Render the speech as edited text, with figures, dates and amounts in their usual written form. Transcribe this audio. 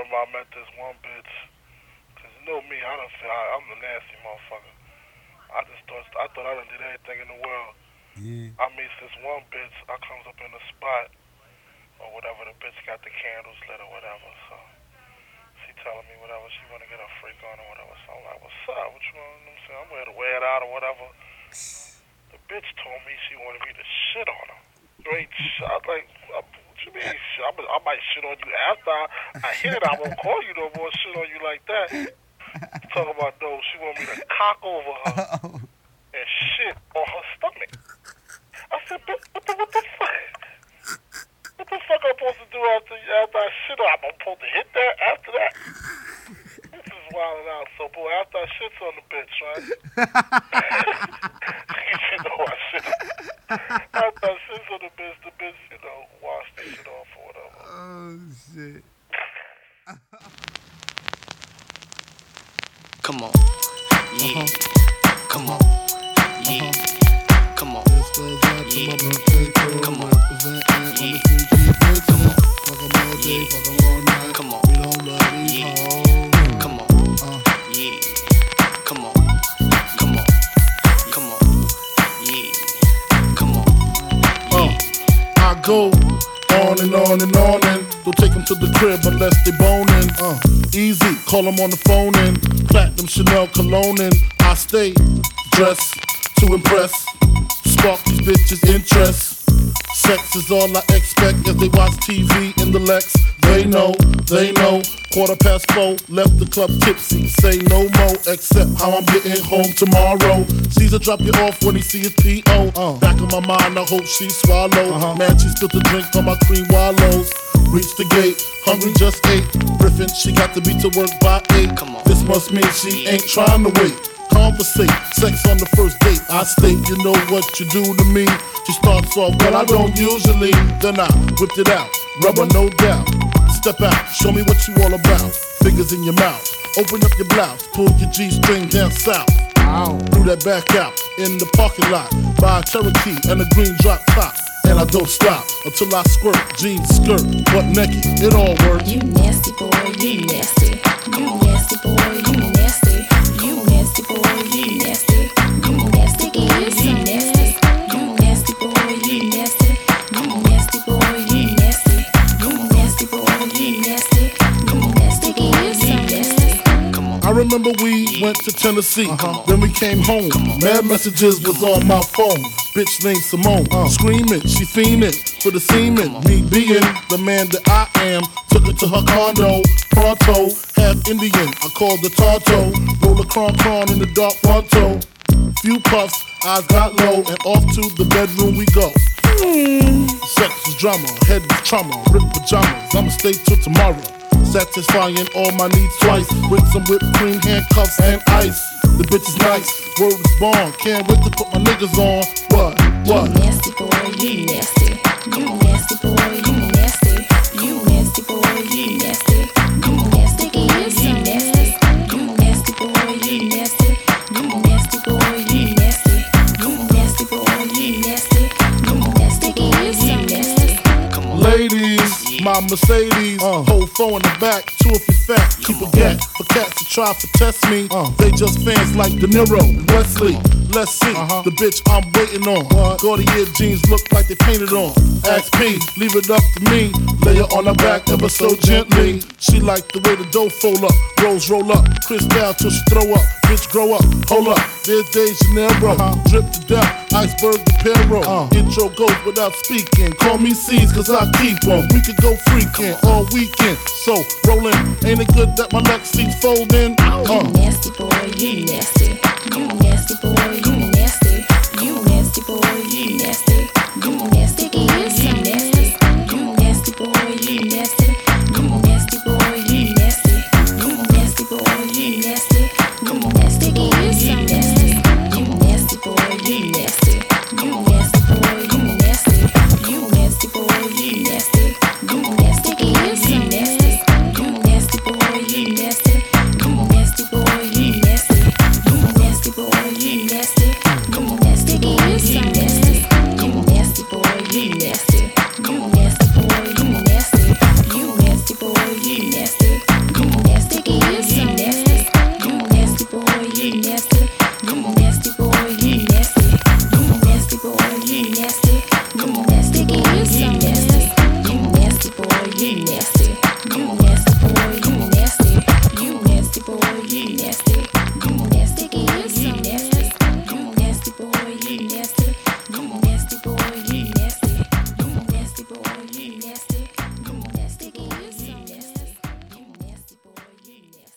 remember I met this one bitch. Cause you know me, I'm the nasty motherfucker. I thought I done did everything in the world. Yeah. I meet this one bitch. I comes up in the spot or whatever. The bitch got the candles lit or whatever. So she telling me whatever she wanna get a freak on or whatever. So I'm like, what's up? What you want? You know what I'm saying? I'm ready to wear it out or whatever. The bitch told me she wanted me to shit on her. Straight shot. Like, what you mean? I might shit on you after I hit it. I won't call you no more. Shit on you like that. Talking about no, she want me to cock over her and shit on her stomach. I said, what the fuck? What the fuck I'm supposed to do after I shit on? I'm supposed to hit that after that? This is wilding out. So, boy, after I shits on the bitch, right? You know I shit. After I shits on the bitch, you know, wash the shit off or whatever. Oh shit. Come on. Yeah. Come on. Yeah. Come on. Yeah. Come on. Yeah. Come on. Yeah. Come on. Yeah. Come on. Yeah. Come on. Come on. Come on. Yeah. Come on. I go on and on and on and don't take them to the crib unless they boning. Easy, call them on the phone and platinum Chanel cologne and I stay dressed to impress, spark these bitches' interest. Sex is all I expect as they watch TV in the Lex. They know. 4:15, left the club tipsy. Say no more, except how I'm getting home tomorrow. Caesar drop you off when he see his P.O. Back in my mind, I hope she swallow. Man, she spilled the drink on my cream wallows. Reach the gate, hungry just ate. Griffin, she got to be to work by 8. This must mean she ain't trying to wait. Conversate, sex on the first date. I state, you know what you do to me. She starts off, but I don't usually. Then I whipped it out, rubber no doubt. Step out, show me what you all about. Fingers in your mouth, open up your blouse, pull your G-string down south. Threw that back out in the parking lot. Buy a Cherokee and a green drop top. And I don't stop until I squirt, jeans, skirt, butt naked, it all works. You nasty boy, you nasty. You nasty boy, you nasty. You nasty boy, you nasty. You nasty, you nasty. You nasty boy, you nasty. You nasty boy, you nasty. You nasty boy, you nasty. You nasty, you nasty. I remember we went to Tennessee, then we came home. Mad messages was on my phone. Bitch named Simone, screaming, she fiending for the semen. Me being the man that I am, took her to her condo. Pronto, half Indian, I called the Tonto. Roll a cron in the dark Pronto. Few puffs, eyes got low, and off to the bedroom we go. Sex was drama, head was trauma, ripped pajamas. I'ma stay till tomorrow. Satisfying all my needs twice with some whipped cream, handcuffs, and ice. The bitch is nice, word is born. Can't wait to put my niggas on. What? You nasty boy, you nasty. You nasty boy, you nasty. You nasty boy, you nasty. You nasty, you nasty. You nasty boy, you nasty. You nasty boy, you nasty. You nasty boy, you nasty. You nasty, you nasty. Ladies, my Mercedes, hold four in the back, two if you fat, keep a gap for cats to try to test me. They just fans like De Niro, Wesley. Let's see the bitch I'm waiting on. Gaudier jeans look like they painted on. Ask P, leave it up to me. Lay her on her back ever so gently. She like the way the dough fold up, rolls roll up, Chris down till she throw up. Bitch grow up, hold up. There's De Janeiro, drip to death, iceberg to Perro. Intro goes without speaking. Call me C's 'cause I keep on. We could go freaking all weekend. So rolling, ain't it good that my next seat's folding? You nasty boy, you nasty. You nasty boy, you nasty. You nasty boy, you nasty. You nasty, you nasty. You nasty boy, you nasty.